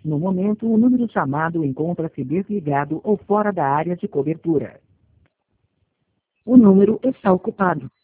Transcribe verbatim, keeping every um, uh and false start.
No momento, o número chamado encontra-se desligado ou fora da área de cobertura. O número está ocupado.